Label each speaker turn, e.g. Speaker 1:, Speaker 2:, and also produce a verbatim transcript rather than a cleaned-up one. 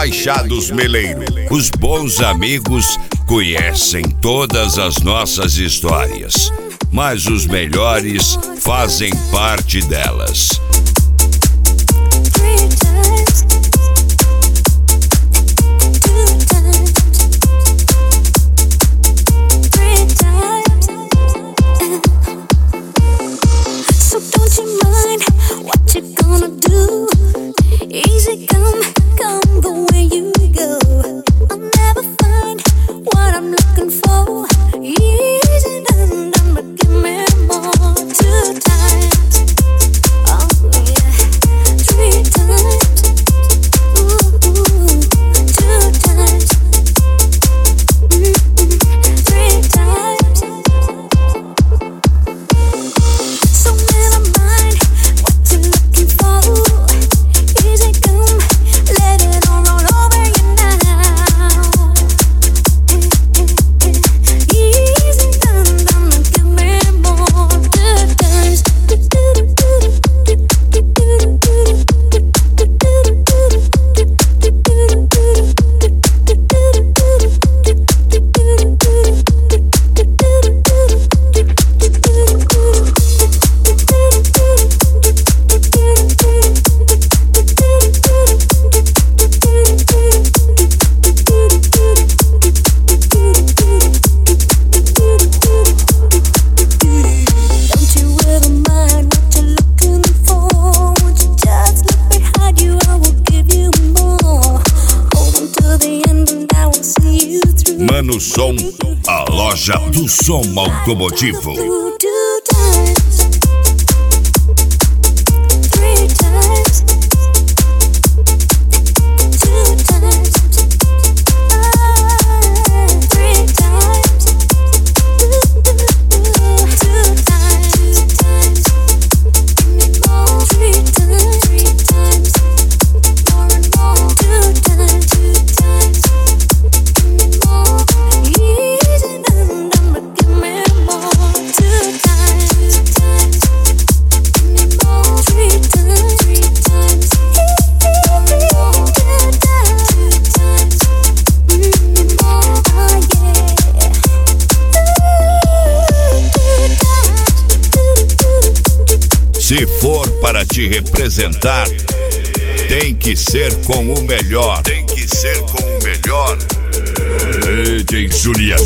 Speaker 1: Enfaixados Meleiro. Os bons amigos conhecem todas as nossas histórias, mas os melhores fazem parte delas. Mano Som, a loja do som automotivo. Se for para te representar, tem que ser com o melhor. Tem que ser com o melhor. D J Juliano.